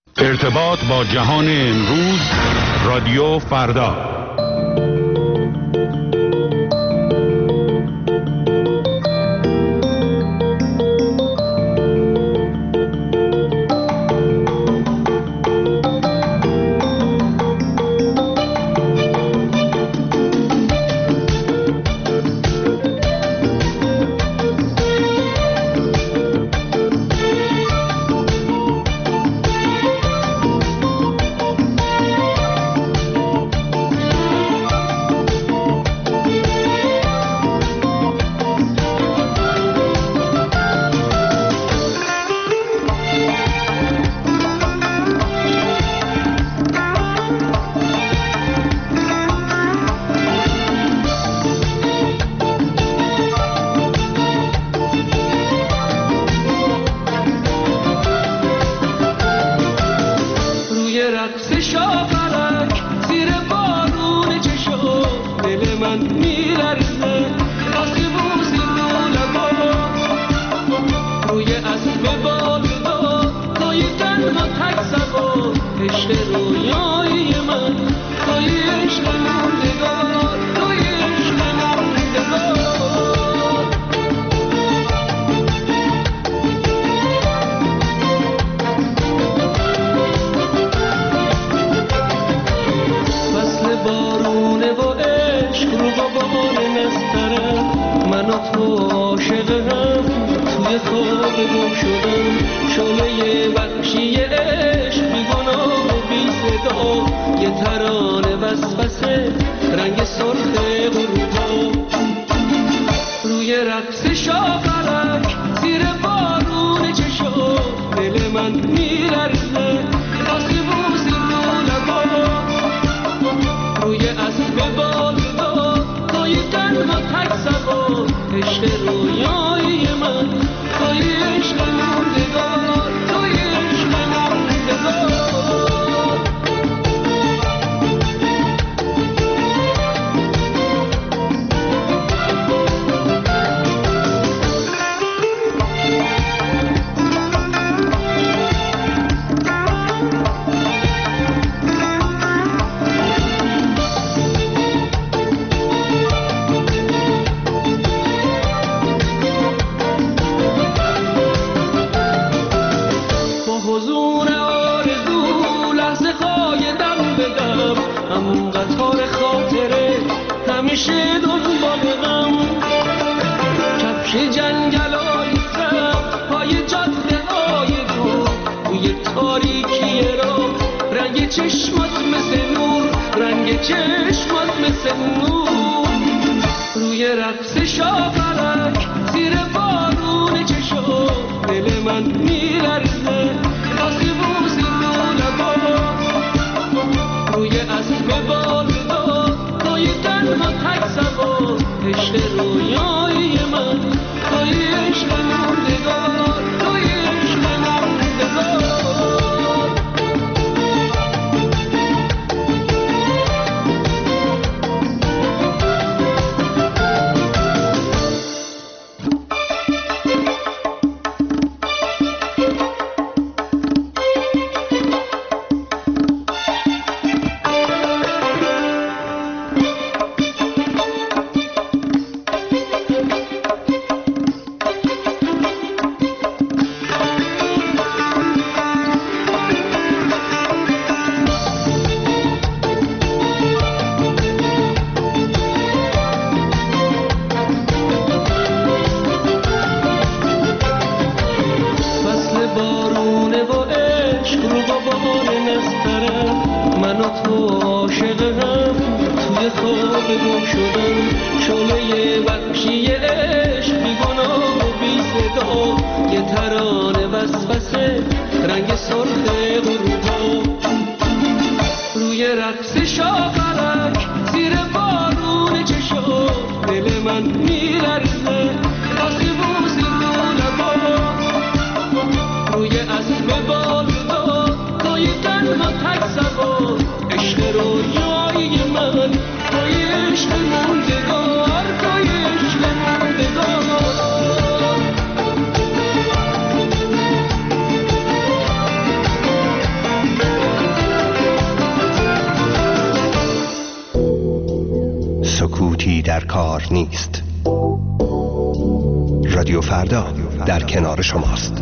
ارتباط با جهان امروز، رادیو فردا. دلیلی در کار نیست. رادیو فردا در کنار شماست.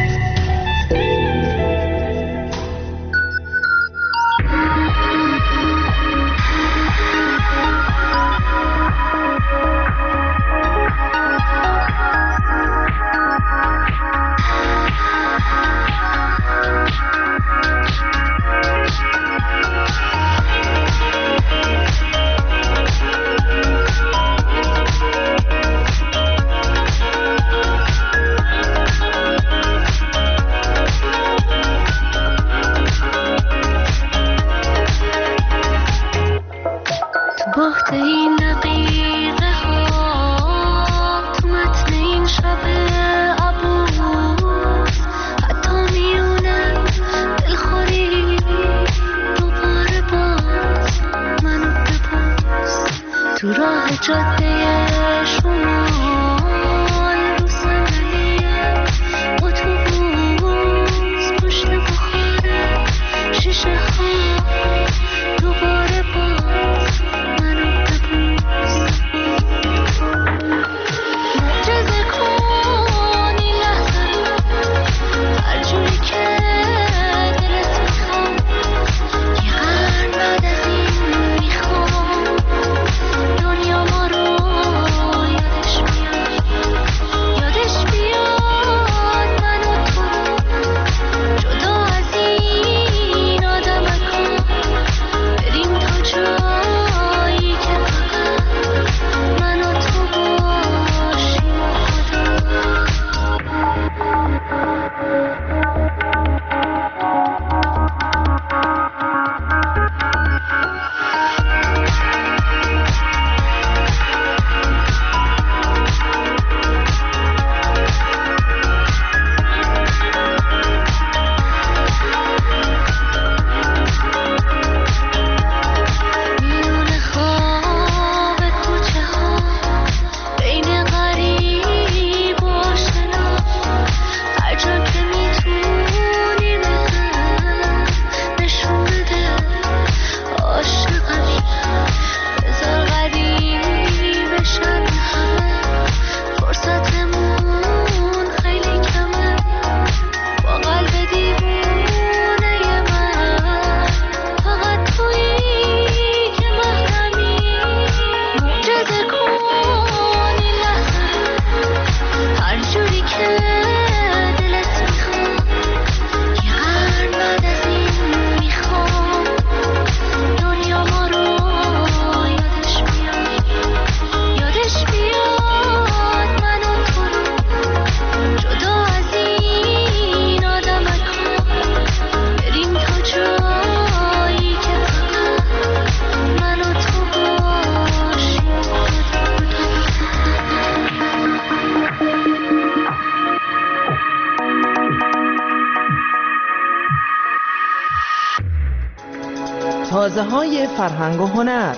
تازه‌های فرهنگ و هنر.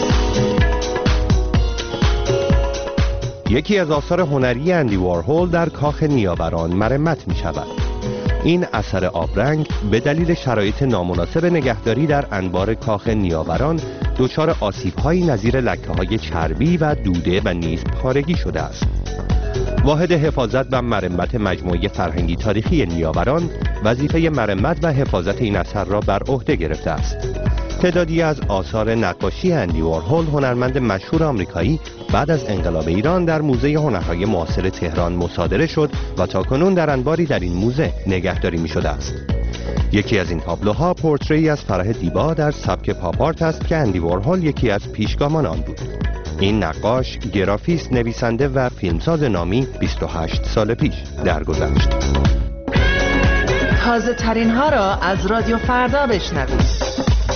یکی از آثار هنری اندی وارهول در کاخ نیاوران مرمت می شود. این اثر آبرنگ به دلیل شرایط نامناسب نگهداری در انبار کاخ نیاوران دچار آسیب‌هایی نظیر لکه‌های چربی و دوده و نیز پارگی شده است. واحد حفاظت و مرمت مجموعه فرهنگی تاریخی نیاوران وظیفه مرمت و حفاظت این اثر را بر عهده گرفته است. تعدادی از آثار نقاشی اندی وارهول، هنرمند مشهور آمریکایی، بعد از انقلاب ایران در موزه هنرهای معاصر تهران مصادره شد و تاکنون در انباری در این موزه نگهداری می شده است. یکی از این تابلوها پورتری از فرح دیبا در سبک پاپ آرت است که اندی وارهول یکی از پیشگامان آن بود. این نقاش، گرافیست، نویسنده و فیلمساز نامی 28 سال پیش درگذشت. تازه ترین ها را از رادیو فردا بشنوید.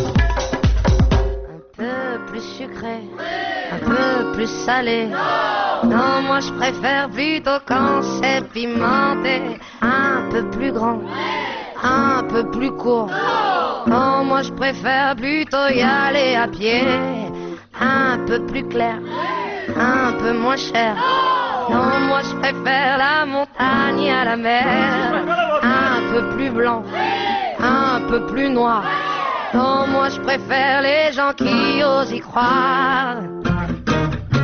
Un peu plus salé. Non, moi je préfère plutôt quand c'est pimenté. Un peu plus grand, un peu plus court. Non, moi je préfère plutôt y aller à pied. Un peu plus clair, un peu moins cher. Non, moi je préfère la montagne à la mer. Un peu plus blanc, un peu plus noir. Non, moi je préfère les gens qui osent y croire.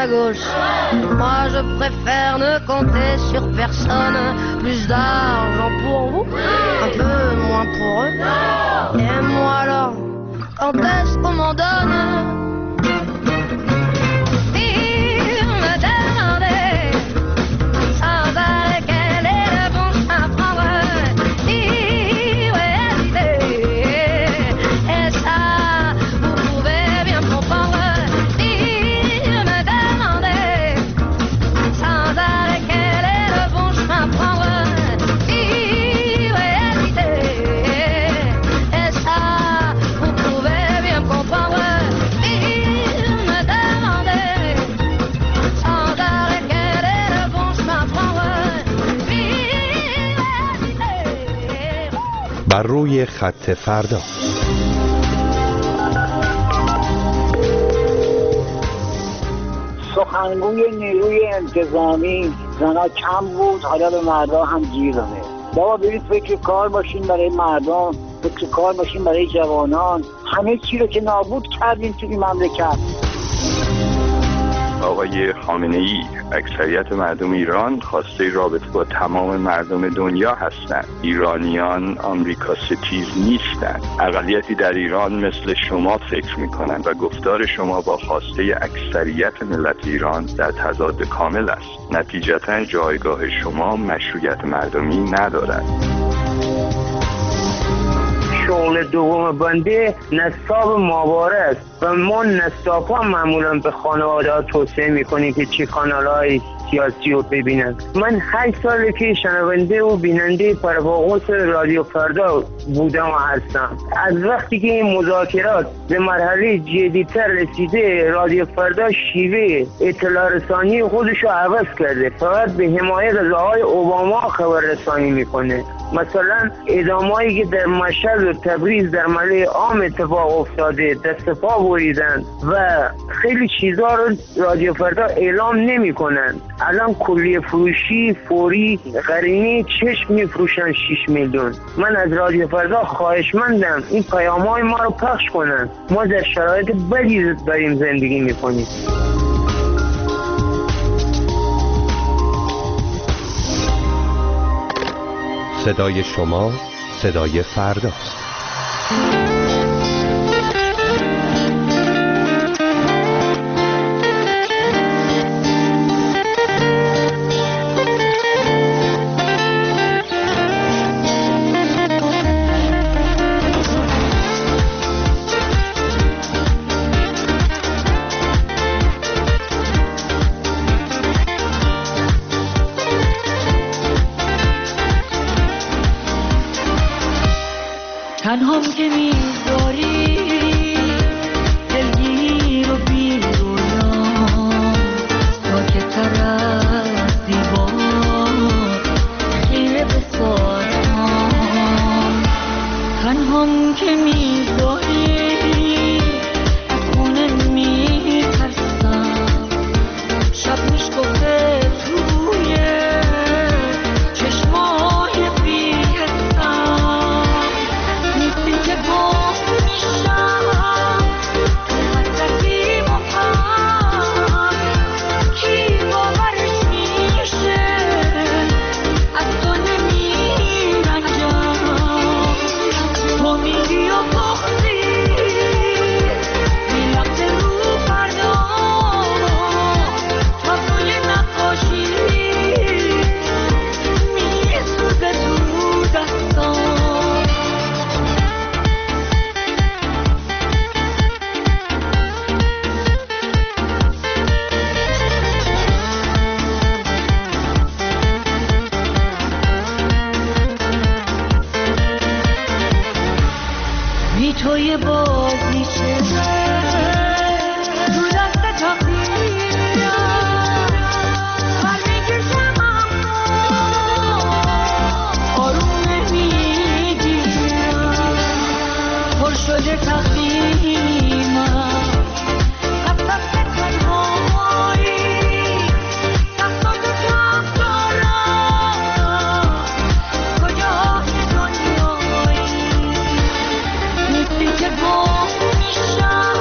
gauche. Moi je préfère ne compter sur personne. Plus d'argent pour vous, un peu moins pour eux. Et moi alors, quand est-ce qu'on m'en donne? بر روی خط فردا. سخنگوی نیروی انتظامی زنا کم بود، حالا به مردم هم گیر داده. بابا برید فکر کار باشین برای مردم، فکر کار باشین برای جوانان. همه چی رو که نابود کردیم توی مملکت. آقای خامنه‌ای، اکثریت مردم ایران خواسته رابطه با تمام مردم دنیا هستند. ایرانیان آمریکا ستیز نیستند. اقلیتی در ایران مثل شما فکر می‌کنند و گفتار شما با خواسته اکثریت ملت ایران در تضاد کامل است. نتیجتاً جایگاه شما مشروعیت مردمی ندارد. شغل دوم بنده نصاب ماهواره است و ما نصاب ها معمولا به خانواده ها توصیه میکنیم که چه کانال های سیاسی رو ببینن. من 8 ساله که شنونده و بیننده پرواقوس رادیو فردا بودم و هستم. از وقتی که این مذاکرات به مرحله جدی‌تر رسیده، رادیو فردا شیوه اطلاع رسانی خودش رو عوض کرده. فقط به حمایت از آقای اوباما خبر رسانی میکنه. مثلا ادامه‌ای که در مشهد و تبریز در محله عام اتفاق افتاده، دست پا بریدن و خیلی چیزا رو رادیو فردا اعلام نمی‌کنن. الان کلیه فروشی فوری قرینه چشم می‌فروشن 6 میلیون. من از رادیو فردا خواهشمندم این پیام‌های ما رو پخش کنن. ما در شرایط بدی داریم زندگی می‌کنیم. صدای شما، صدای فرداست. تنهام که می‌ذاری دلگیر و بی‌رویان تا که طرف دیوار خیره به سارم. تنهام که می‌ذاری از خونه می‌ترسم. شب میشکفته توی چشمای بی‌حسم. نیستی که گم میشم تو حسرتی مبهم. کی باورش میشه از تو نمیرنجم. تو میگی و بختی میلقت رو فردا تابلوی نقاشی میسوزه تو دستام. بی توی بازیچه تو دست تقدیرم بر میکشم اما آروم نمیگیرم. پر شده تقدیمم از دست تنهایی. دستاتو کم دارم کجای دنیایی. نیستی که گم میشم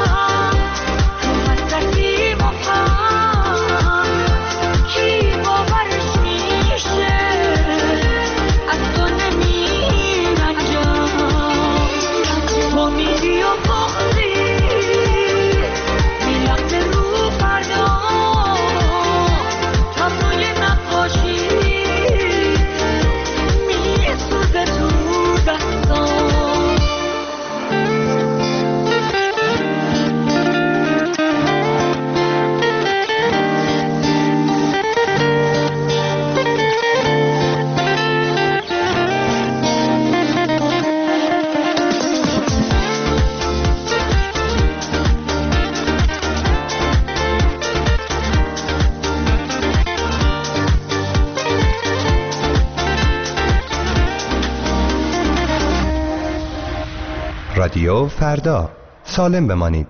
رادیو فردا، سالم بمانید.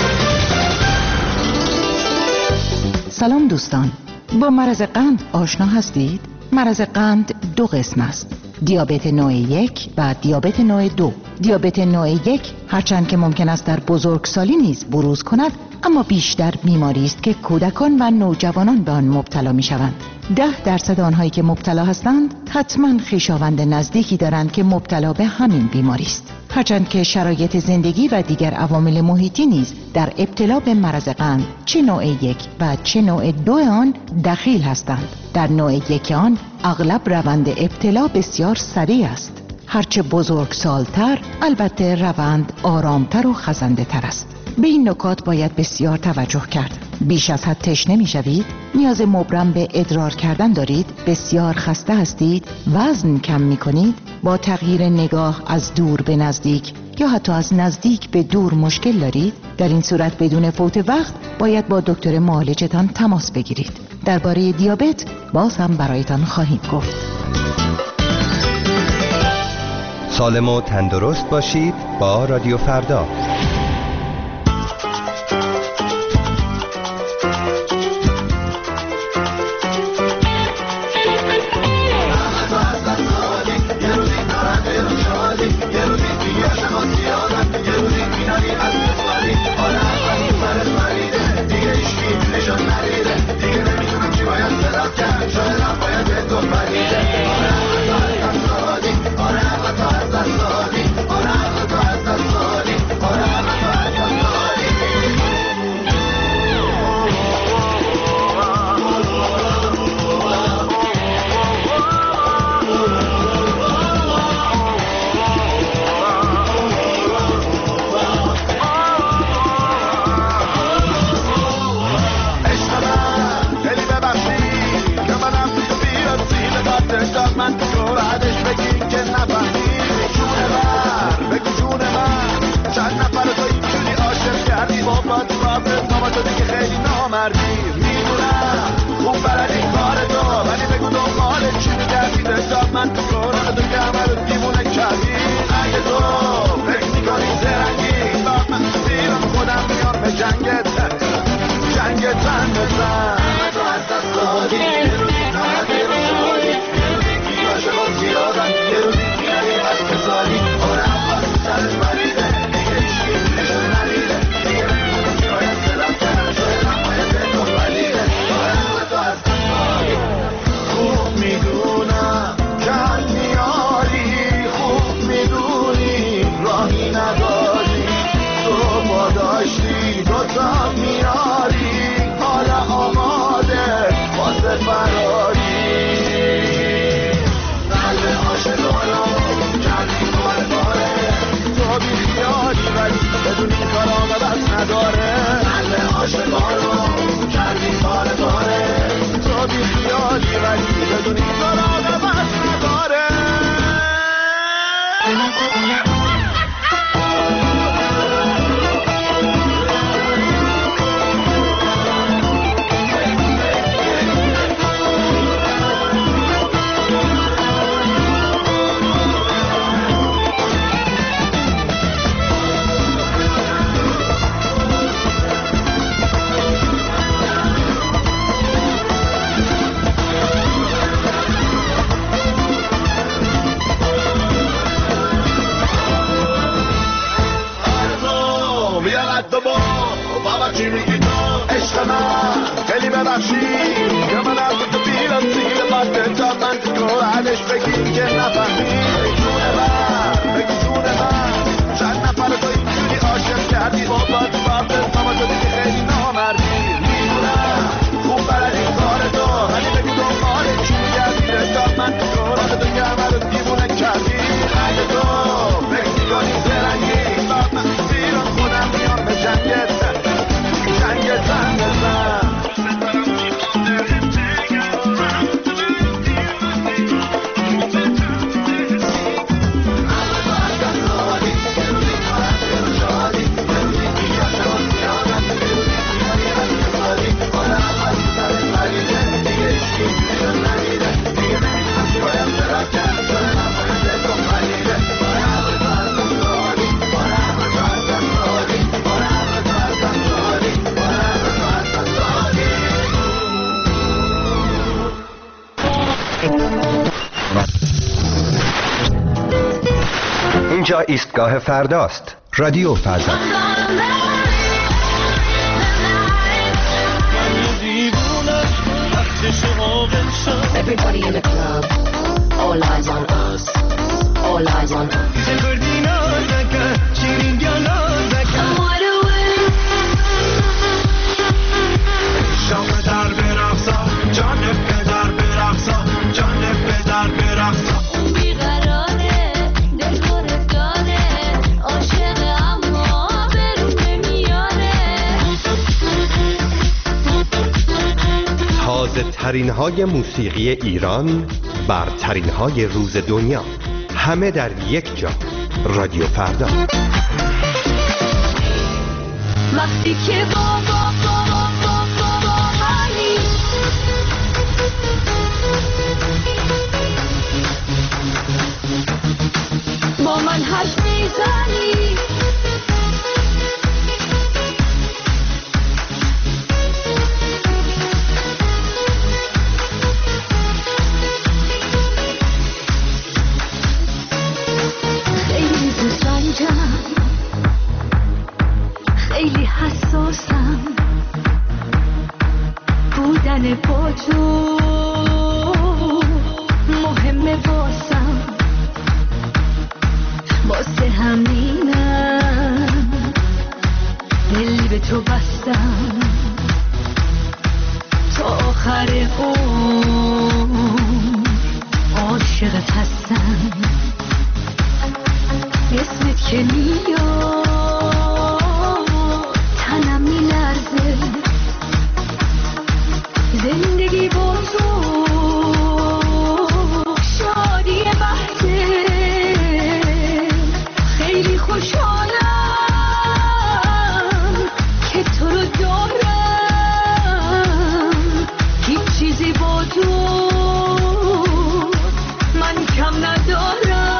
سلام دوستان، با مرض قند آشنا هستید؟ مرض قند دو قسم است: دیابت نوع 1 و دیابت نوع 2. دیابت نوع 1 هرچند که ممکن است در بزرگسالی نیز بروز کند، اما بیشتر بیماری است که کودکان و نوجوانان به آن مبتلا می شوند. 10% آنهایی که مبتلا هستند حتما خویشاوند نزدیکی دارند که مبتلا به همین بیماری است. هرچند که شرایط زندگی و دیگر عوامل محیطی نیز در ابتلا به مرض قند چه نوع 1 و چه نوع 2 آن دخیل هستند. در نوع 1 آن اغلب روند ابتلا بسیار سریع است. هرچه بزرگسال‌تر البته روند آرامتر و خزنده تر است. به این نکات باید بسیار توجه کرد. بیش از حد تشنه می‌شوید؟ نیاز مبرم به ادرار کردن دارید؟ بسیار خسته هستید؟ وزن کم می‌کنید؟ با تغییر نگاه از دور به نزدیک یا حتی از نزدیک به دور مشکل دارید؟ در این صورت بدون فوت وقت باید با دکتر معالجتان تماس بگیرید. درباره دیابت باز هم برایتان خواهیم گفت. سالم و تندرست باشید با رادیو فردا. اینجا ایستگاه فرداست. رادیو فردا. Everybody in the club, all eyes on us, all eyes on us. شام در برقصا، جان پدر برقصا، جان پدر برقصا. اون بیقراره، دل گرفتاره، عاشقه اما برون نمیاره. تازه ترین های موسیقی ایران، برترین های روز دنیا، همه در یک جا. رادیو فردا. وقتی که با من حرف میزنی، خیلی زنجم، خیلی حساسم، بودن با تو مهمه واسم، واسه همینم دل به تو بستم، تا آخر عمر عاشقت هستم. اسمت که میاد تنم میلرزه، زندگی با تو شادی بحثه. خیلی خوشحالم که تو رو دارم، هیچ چیزی با تو من کم ندارم.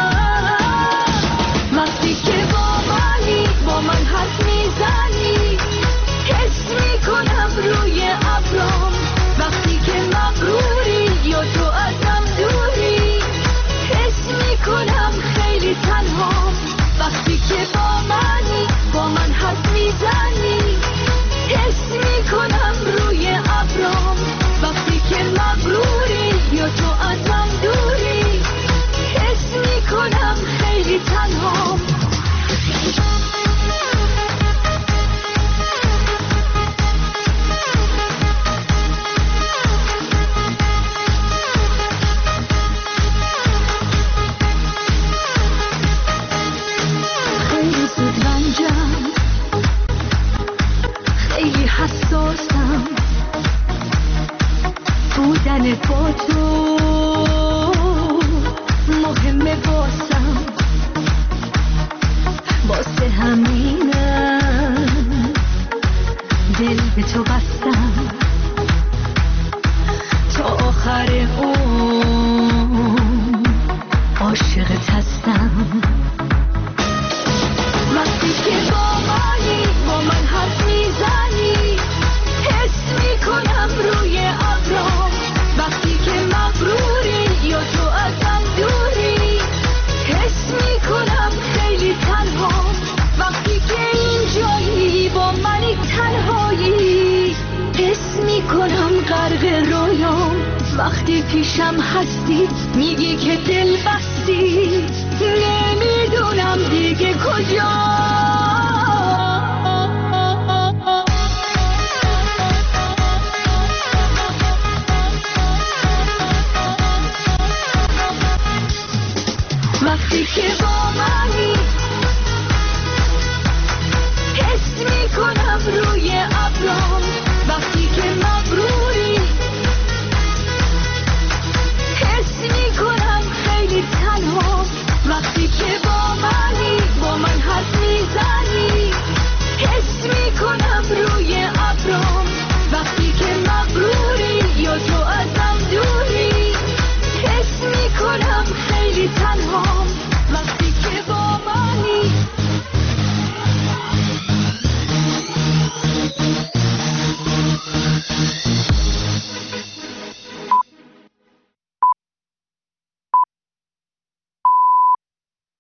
وقتی که با من حرف میزنی، حس میکنم روی ابرام. وقتی که مغروری یا تو ازم دوری، حس میکنم خیلی تنهام. وقتی که با من حرف میزنی، حس میکنم روی ابرام. وقتی که مغروری یا تو ازم دوری، حس میکنم خیلی تنهام. خیلی زود رنجم، خیلی حساسم، بودن با تو مهمه واسم، واسه همینم دل به تو بستم، تا آخر عمر عاشقت هستم. وقتی که با من حرف میزنی، حس میکنم روی ابرام. وقتی که مغروری یا تو ازم دوری، حس میکنم خیلی تنهام. وقتی که اینجایی با منی تنهایی، حس میکنم غرق رویام. وقتی پیشم هستی میگی که دل بستی، نمیدونم دیگه کجا. وقتی که با منی، حس میکنم روی ابرام. وقتی که مغرور